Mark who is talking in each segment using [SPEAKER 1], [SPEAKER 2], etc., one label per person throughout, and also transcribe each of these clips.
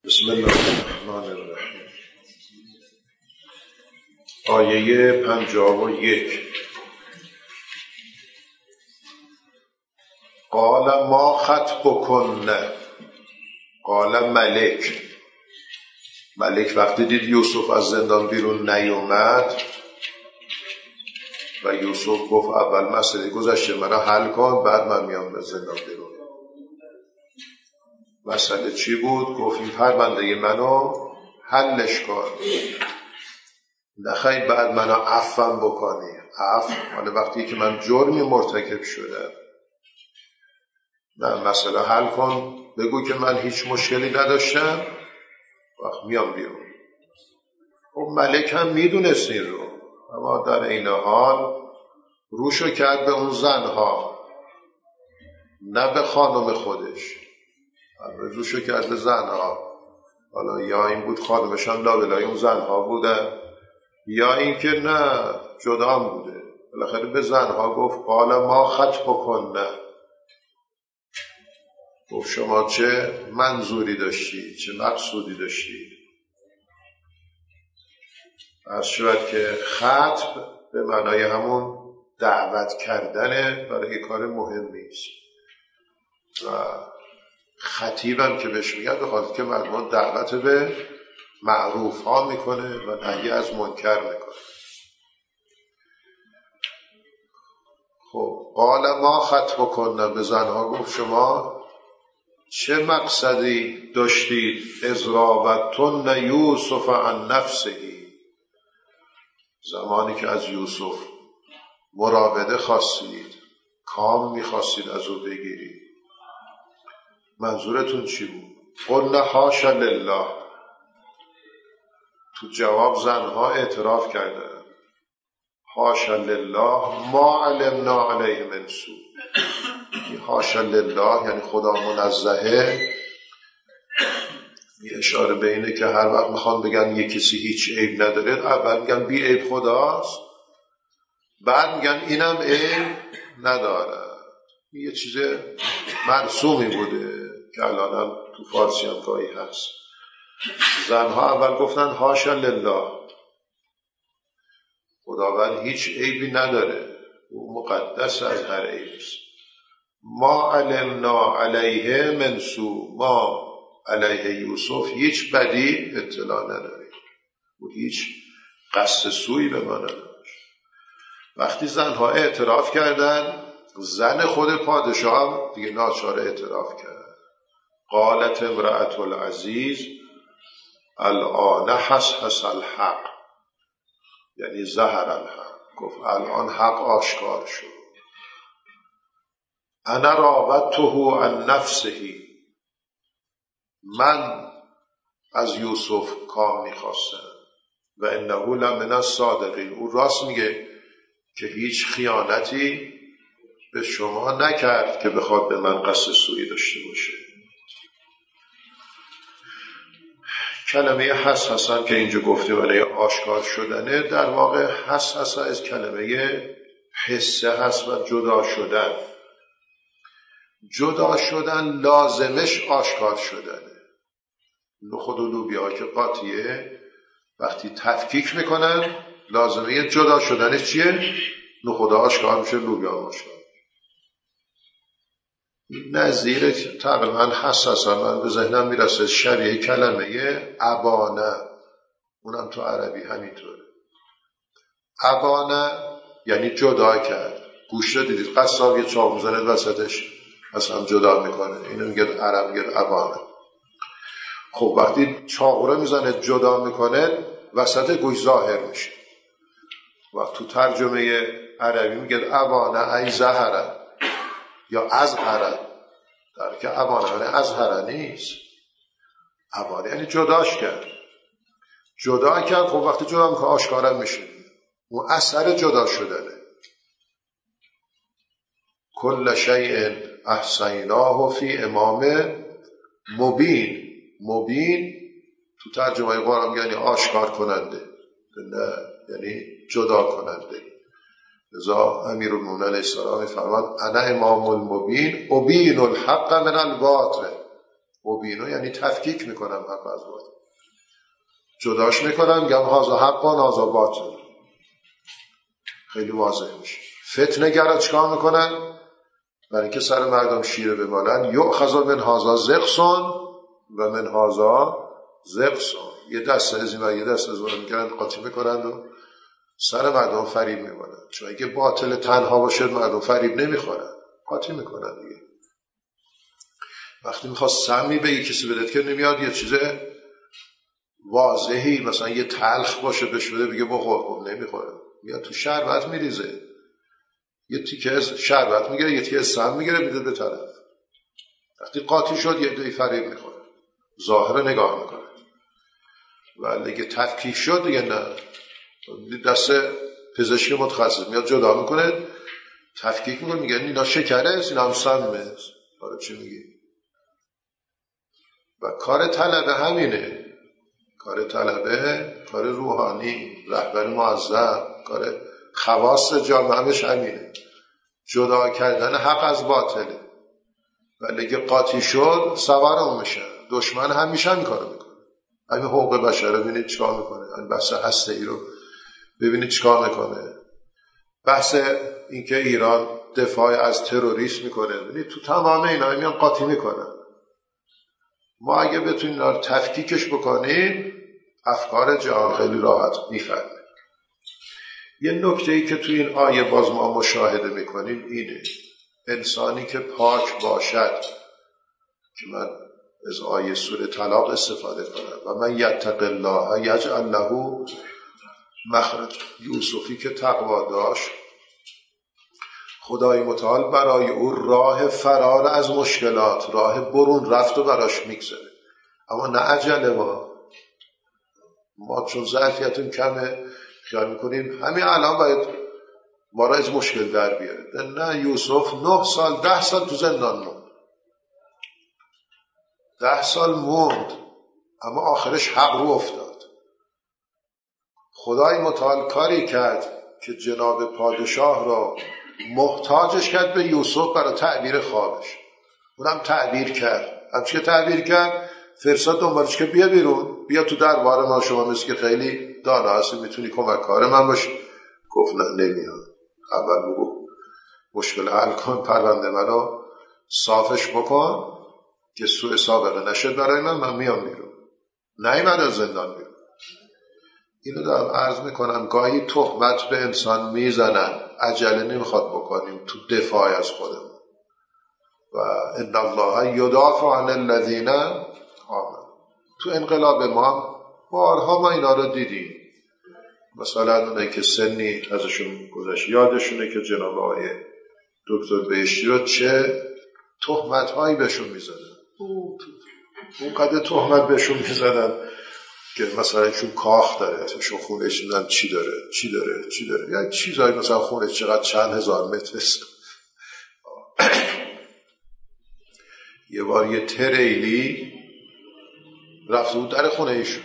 [SPEAKER 1] بسم الله الرحمن الرحیم. آیه 51. قال ما خطبکن. قال ملک وقتی دید یوسف از زندان بیرون نیومد و یوسف گفت اول مسئله گذشته منو حل کن بعد من میام به زندان بیرون. مسئله چی بود؟ گفت این پرونده منو حلش کن، نخواهی بعد منو عفوم بکنی. حالا وقتی که من جرمی مرتکب شدم، نه مسئله حل کن، بگو که من هیچ مشکلی نداشتم، وقت میام بیرون. خب ملک هم میدونست این رو، اما در این حال روشو کرد به اون زنها، نه به خانم خودش. روشو کرد به زنها. حالا یا این بود خانمشان لابلای اون زنها بودن، یا این که نه جدا هم بوده. بالاخره به زنها گفت قال ما خطبکن. گفت شما چه منظوری داشتید، چه مقصودی داشتید. از شود که خطب به معنای همون دعوت کردنه برای کار مهمی است و خطیبم که بهش میگن به خاطر که مردم دعوت به معروف ها میکنه و نهی از منکر میکنه. خب قال ما خطبکن، به زنها گفت شما چه مقصدی داشتید؟ اذ راودتن یوسف عن نفسه، زمانی که از یوسف مراوده خواستید، کام میخواستید از او بگیرید، منظورتون چی بود؟ قلنا حاشا لله. تو جواب زنها اعتراف کردن حاشا لله ما علمنا علیه من سوء. حاشا لله یعنی خدا منزهه. یه اشاره به اینه که هر وقت میخوان بگن یه کسی هیچ عیب نداره، اول میگن بی عیب خداست، بعد میگن اینم عیب نداره. یه چیز مرسومی بوده که الان هم تو فارسی هم گاهی هست. زنها اول گفتن حاشا لله، خداوند هیچ عیبی نداره، او مقدس از هر عیب است. ما علمنا علیه من سوء، ما علیه یوسف هیچ بدی اطلاع نداریم و هیچ قصد سوئی به ما نداشت. وقتی زنها اعتراف کردن، زن خود پادشاه هم دیگه ناچار اعتراف کرد. قالت امرأة العزیز الآن حس الحق، یعنی ظهر الحق. گفت الان حق آشکار شد. انا راودته عن نفسه، من از یوسف کام میخواستم و انه لمن الصادقین، او راست میگه که هیچ خیانتی به شما نکرد که بخواد به من قصد سوئی داشته باشه. کلمه حسن که اینجا گفته ولی آشکار شدنه، در واقع حسن از کلمه حسه هست و جدا شدن. جدا شدن لازمش آشکار شدنه. نخود و لوبیا که قاطیه وقتی تفکیک میکنن لازمه جدا شدنش چیه؟ نخود آشکار میشه، لوبیا آشکار. نظیر تقریبا حساسا من به ذهنم میرسه شبیه کلمه ابانه، اونم تو عربی همینطوره. ابانه یعنی جدا کرد. گوشت دیدید قصاب یه چاق میزنه وسطش اصلا جدا میکنه، اینو میگه عرب میگه ابانه. خب وقتی چاق رو میزنه جدا میکنه وسط گوشت ظاهر میشه و تو ترجمه عربی میگه ابانه ای زهره یا ازهره، در که ابانه یعنی ازهره نیست. ابانه یعنی جداش کرد. جدا کرد. خب وقتی جدا میکنه آشکارا میشه، اون اثر جدا شدنه. کل شیء احصیناه فی امام مبین. مبین تو ترجمه قرآن یعنی آشکار کننده، نه یعنی جدا کننده. لذا امیرالمومنین علیه السلام فرمود انا امام المبین ابین الحق من الباطل. مبینو یعنی تفکیک میکنم حق از باطل، جداش میکنم، میگم هازا حق و هازا باطل. خیلی واضح میشه. فتنه گرا چکار میکنن؟ برای اینکه سر مردم شیره بمالن، یؤخذ من هازا زقسون و من هازا زقسون، یه دست از این و یه دست از اون میگن قاطی میکنند و سر مردم فریب میمونن. چون اگه باطل تنها باشه مردم فریب نمیخورن، قاطی میکنن دیگه. وقتی میخواست سمی به کسی بدهد که نمیاد یه چیز واضحی مثلا یه تلخ باشه بهش بده بگه بخور، نمیخوره، میاد تو شربت میریزه، یه تیکه شربت میگیره، یه تیکه سم میگیره میده به طرف. وقتی قاطی شد یه دوی فریب میخوره، ظاهر نگاه میکنه. ولی اگه تفکیک شد دیگه نه، دست پزشک متخصص میاد جدا میکنه، تفکیک میکنه، میگه اینا شکره است، اینا هم سمه. حالا چی میگی؟ و کار طلبه همینه، کار طلبه، کار روحانی، رهبر معظم، کار خواص جامعه همش همینه، جدا کردن حق از باطله. ولی اگه قاطی شد سوارم میشن، دشمن هم میشن این کارو میکنه. همین حقوق بشر ببینید چیکار میکنه، این بحث هسته‌ای رو ببینید چیکار میکنه، بحث اینکه ایران دفاع از تروریسم میکنه، ببینید تو تمام اینا میان قاطی میکنن. ما اگه بتونیم اینا رو تفکیکش بکنیم افکار جهان خیلی راحت میفهمه. یه نکته‌ای که تو این آیه باز ما مشاهده میکنیم اینه، انسانی که پاک باشد، که من از آیه سوره طلاق استفاده کنم، و من یتق الله یجعل له مخرج، یوسفی که تقوا داشت خدای متعال برای او راه فرار از مشکلات، راه برون رفت و براش میگذاره. اما نه عجله. ما چون ظرفیتون کمه خیال میکنیم همین الان باید ما را از مشکل در بیاره. نه، یوسف 9 سال 10 سال تو زندان موند، 10 سال موند، اما آخرش حق رو افتاد. خدای متعال کاری کرد که جناب پادشاه را محتاجش کرد به یوسف برای تعبیر خوابش. اونم تعبیر کرد. همچه که تعبیر کرد فرستاد دنبالش که بیا بیرون، بیا تو دربار ما، شما مثل که خیلی دانا هستی میتونی کمک کار من باشی. گفت نه، نمیاد. اول بگو مشکل حل کن، پرونده منو صافش بکن که سوء سابقه نشد برای من میام بیرون. نیامد از زندان بیرون. اینو دارم عرض میکنم، گاهی تهمت به انسان میزنن، عجله نمیخواد بکنیم تو دفاع از خودمون. و ان الله یدافع عن الذین آمنوا. تو انقلاب ما بارها ما اینا رو دیدیم. مثلا اونه که سنی ازشون گذشت یادشونه که جناب آقای دکتر بهشتی رو چه تهمت هایی بهشون میزدن، اون قدر تهمت بهشون میزدن که مثلا چون کاخ داره، چون خونش میدن چی داره، یعنی چیزایی مثلا خونش چقدر چند هزار متر است. یه بار یه تریلی رفته بود در خونه ایشون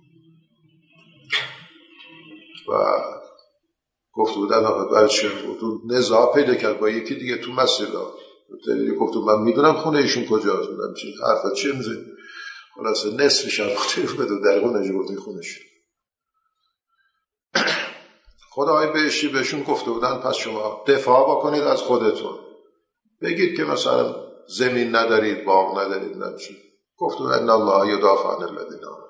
[SPEAKER 1] و گفته بودن برای چه بود نزاع پیدا کرد با یکی دیگه تو مسیر را تریلی. گفته من میدونم خونه ایشون کجاست، بودم چی حرفت چی میزنی. خلاصه نصفش هم گفته بود در خونه گفته خونش. خدای بهشتی بهشون گفته بودن پس شما دفاع بکنید از خودتون، بگید که مثلا زمین ندارید، باغ ندارید، نمیشه. گفته بودن ان الله یدافع عن الذین آمنوا.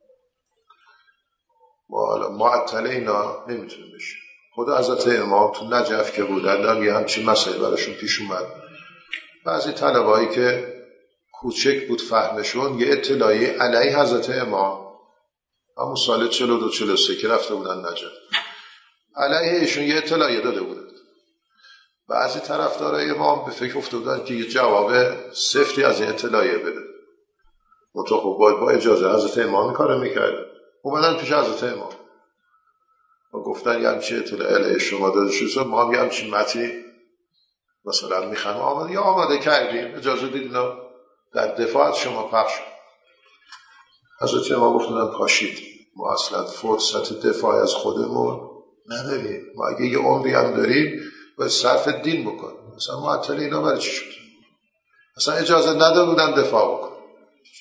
[SPEAKER 1] ما حالا معطل اینا نمیتونه بشه. خود حضرت امام تو نجف که بودن یه همچین مسئله براشون پیش اومد. بعضی طلبایی که کوچک بود فهمشون یه اطلاعی علیه حضرت امام همون سال 42-43 که رفته بودن نجف، علیه ایشون یه اطلاعیه داده بودن. بعضی طرفدارای امام به فکر افتاده بودن که یه جواب سفتی از این اطلاعیه بده. مطلق باید با اجازه حضرت امام این کارو میکرد. اومدن پیش حضرت امام و گفتن یه همچین اطلاعیه علیه شما داده شده، ما هم یه همچین متنی مثلا میخوایم آماده کردیم، اجازه دیدین در دفاع از شما پخش. حضرت امام گفتن پاشید، ما اصلا فرصت دفاع از خودمون نداریم، ما اگه یه عمری هم داریم باید صرف دین بکنیم. مثلا معطل اینا برای چی شد؟ اصلا اجازه ندادن دفاع بکن.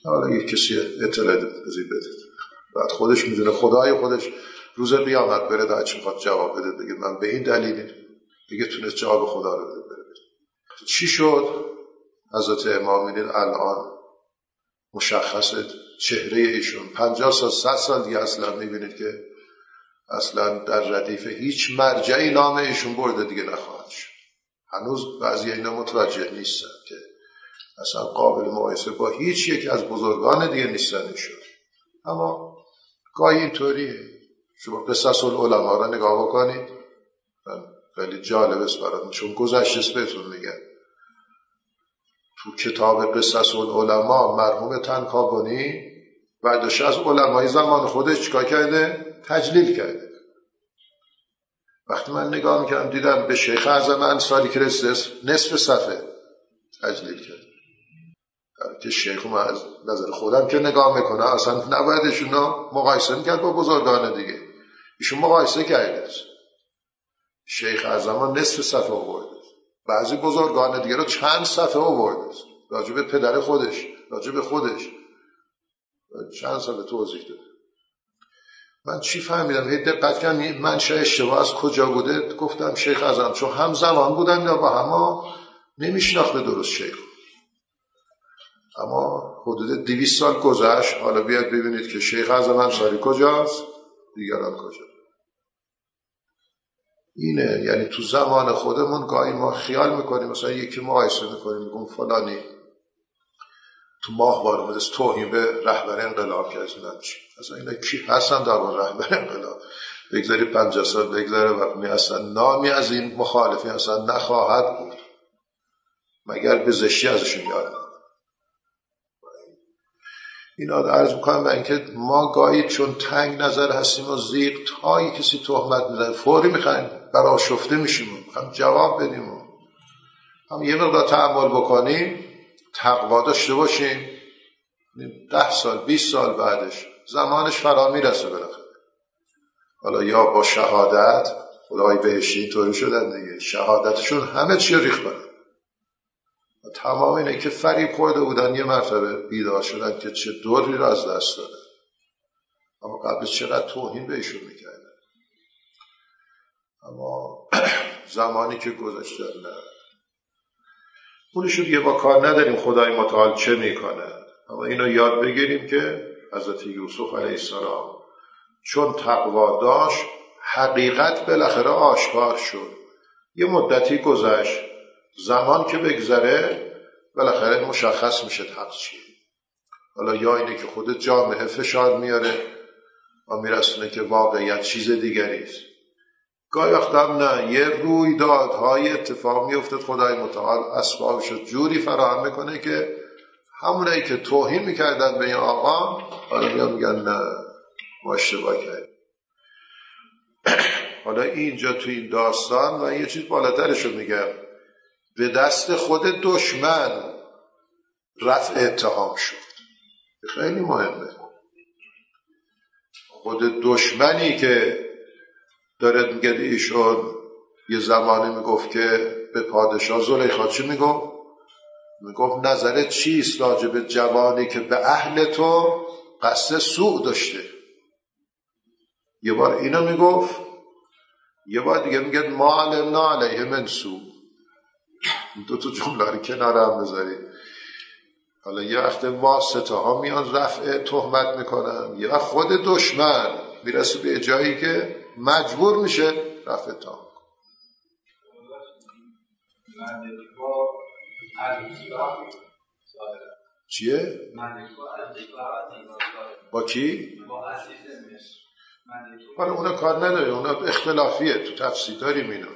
[SPEAKER 1] حالا یک کسی اطلاعی بده، بعد خودش میدونه، خدای خودش روز قیامت بره در چی میخواد جواب بده، بگه من به این دلیلی دیگه تونست جواب خدا رو بده. چی شد؟ حضرت امام میدید الان مشخصه چهره ایشون 50 سال 100 سال دیگه اصلا میبینید که اصلا در ردیف هیچ مرجعی نام ایشون برده دیگه نخواهد شد. هنوز بعضی اینا متوجه نیستن که اصلا قابل مقایسه با هیچ یک از بزرگان دیگه نیستن ایشون. اما گاهی اینطوریه، شما قصص العلماء را نگاه بکنید، خیلی جالب است براتون، چون گذشته بهتون میگن. تو کتاب قصص العلماء مرحوم تنکابنی برداشت از علمای زمان خودش چیکار کرده؟ تجلیل کرده. وقتی من نگاه میکردم دیدم به شیخ اعظم انصاری که رسید نصف صفحه تجلیل کرد. که شیخ من از نظر خودم که نگاه میکنه اصلا نباید ایشونو مقایسه میکرد با بزرگان دیگه. ایشون مقایسه کرده. شیخ اعظم نصف صفحه آورده، بعضی بزرگان دیگه رو چند صفحه آورده، راجع به پدر خودش، راجع به خودش چند صفحه توضیح داده. من چی فهمیدم؟ هی دقت کردم منشأ اشتباه از کجا بوده. گفتم شیخ اعظم چون همزمان بودن یا با هم نمیشناخته درست شیخ. اما حدود 200 سال گذشت، حالا بیاد ببینید که شیخ اعظم انصاری کجاست، دیگران کجا. اینه، یعنی تو زمان خودمون گاهی ما خیال میکنیم مثلا یکی مقایسه میکنیم میگم فلانی تو ماهواره مدرس توهین به رهبر انقلاب کرد. اصلا اینا کی هستن در اون رهبر انقلاب؟ بگذاری 50 سال بگذاره وقتی اصلا نامی از این مخالفی اصلا نخواهد بود مگر به زشتی ازشون یاد. اینا رو عرض میکنم به اینکه ما گاهی چون تنگ نظر هستیم و زیغ تا کسی تهمت میزنه فوری میخوایم برآشفته میشیم، میخوایم جواب بدیم. هم یه مقدار تأمل بکنیم، تقوا داشته باشیم، 10 سال 20 سال بعدش زمانش فرا میرسه بالاخره. حالا یا با شهادت، خدای بهشتی اینطوری شدن دیگه، شهادتشون همه چی ریخت برن. تمام اینه که فریب خورده بودن یه مرتبه بیدار شدن که چه دوری رو از دست دادن، اما قبل چقدر توهین بهشون میکردن. اما زمانی که گذشته نه اونشو دیگه با کار نداریم خدای متعال چه میکنه. اما اینو یاد بگیریم که حضرت یوسف علیه السلام چون تقوا داشت حقیقت بالاخره آشکار شد. یه مدتی گذشت، زمان که بگذره بالاخره مشخص میشه حق چیه. حالا یا اینه که خود جامعه فشار میاره و میرسونه که واقعیت چیز دیگری است. گاهی وقتا هم نه، یه رویدادهای اتفاق میافتد خدای متعال اسبابشو جوری فراهم میکنه که همونایی که توهین میکردن به این آقا حالا میگن نه ما اشتباه کردیم. حالا اینجا تو این داستان من یه چیز بالاترشو میگم، به دست خود دشمن رفع اتهام شد. خیلی مهمه. خود دشمنی که داره میگه ایشون یه زمانی میگفت که به پادشاه زلیخا چی میگفت نظرت چیست راجع به جوانی که به اهل تو قصد سوء داشته. یه بار اینو میگفت، یه بار دیگه میگه ما علمنا علیه من سوء. دو تا جمله رو کنار هم بذارید. حالا یه وقت واسطه ها میان رفع تهمت میکنن، یه وقت خود دشمن میرسه به جایی که مجبور میشه رفع تهمت. چیه؟ با کی؟ حالا اونا کار نداره، اونا اختلافیه، تو تفسیر داریم اینو.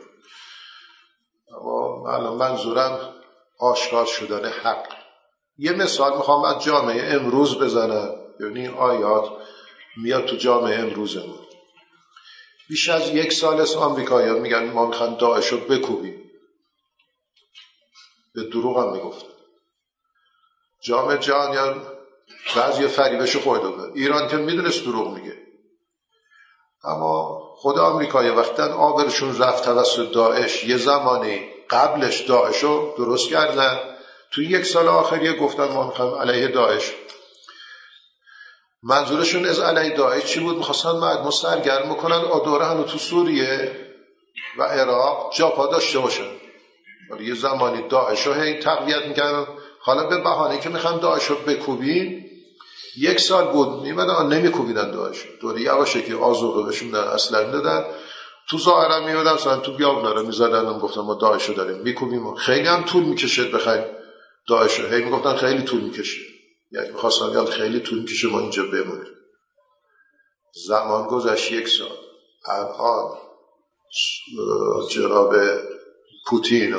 [SPEAKER 1] اما الان منظورم آشکار شدن حق. یه مثال میخوام از جامعه امروز بزنم، یعنی آیات میاد تو جامعه امروزمون. بیش از 1 سال است آمریکایی‌ها میگن ما میخوایم داعش رو بکوبیم. به دروغ هم میگفتن. جامعه جهانیان بعضی فریبشو خورده بودن. ایران که میدونست دروغ میگه. اما خود آمریکایی‌ها وقتی آبرشون رفت توسط داعش، یه زمانی قبلش داعش رو درست کردن، تو 1 سال آخریه گفتن ما میخوایم علیه داعش منظورشون از علیه داعش چی بود؟ میخواستن مردم سرگرم کنن دوره هنو تو سوریه و عراق جا پا داشته باشن. ولی یه زمانی داعش رو هی تقویت میکردن. حالا به بهانه که میخوام داعش رو بکوبیم، 1 سال بود میمدن نمیکوبیدن داعش. دوره یواشه که آذوقه بهشون اصلا میدادن، تو ظاهرا میمدن مثلا تو بیابونا رو میزدن و گفتن ما داعش رو داریم میکوبیم. خیلی هم طول میکشه بخوایم داعش رو، هی میگفتن خیلی طول میکشه، یعنی میخواستن خیلی طول میکشه ما اینجا بمونیم. زمان گذشت 1 سال. الان جناب پوتین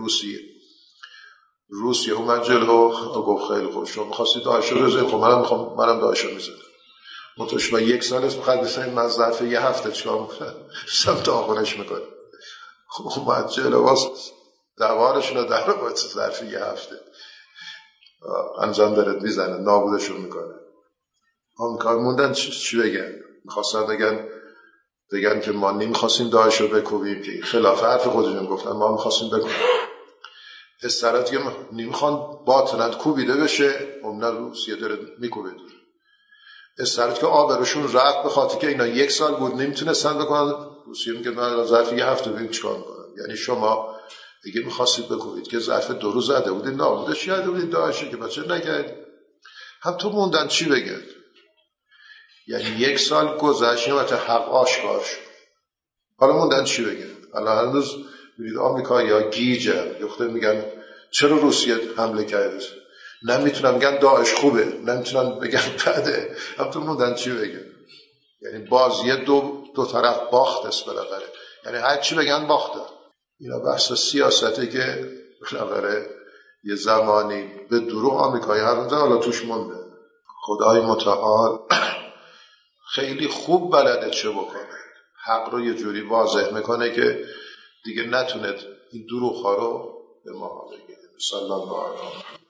[SPEAKER 1] روسیه اومد جلو گفت خیلی خوب شما می‌خواستید داعش رو بزنید، خب منم داعش رو میزنم. متوش با 1 سال است مقدسه من ظرف 1 هفته چیکار میکنم؟ سمت آخونش میکنم. اومد جلو واسه دوارشون رو در آورد ظرف 1 هفته انجام داره میزنه، نابودشون میکنه. آمریکا موندن چی بگن؟ میخواستن بگن که ما نمیخواستیم داعش رو بکوبیم، که خلاف حرف خودشون گفتن ما میخواستیم بکوبیم. استرات که نمیخوان باطنن کوبیده بشه، اون روسیه داره میکوبه دور. استرات که آبروشون رفت به خاطر که اینا 1 سال بود نمیتونستن بکنن. روسیه میگه من ظرف 1 هفته ببین چیکار میکنم. یعنی شما دیگه میخواستید بکوبید که ظرف 2 روز زده بودید نابودش کرده بودید داعش، که بچه نکردید. هم تو موندن چی بگن؟ یعنی 1 سال گذشت و حق آشکار شد. حالا موندن چی بگن؟ الان هنوز میرید آمریکایی‌ها گیجن، یخته میگن چرا روسیه حمله کرده؟ نمیتونن بگن داعش خوبه، نمیتونن بگن بده. هم تو موندن چی بگن؟ یعنی بازی دو طرف باخت است بالاخره. یعنی هر چی بگن باخته. اینا بحث سیاسته که بالاخره یه زمانی به دروغ آمریکایی هر حالا توش مونده. خدای متعال خیلی خوب بلده چه بکنه، حق رو یه جوری واضح میکنه که دیگه نتونه این دروغ ها رو به ما بگه. صلی الله علیه و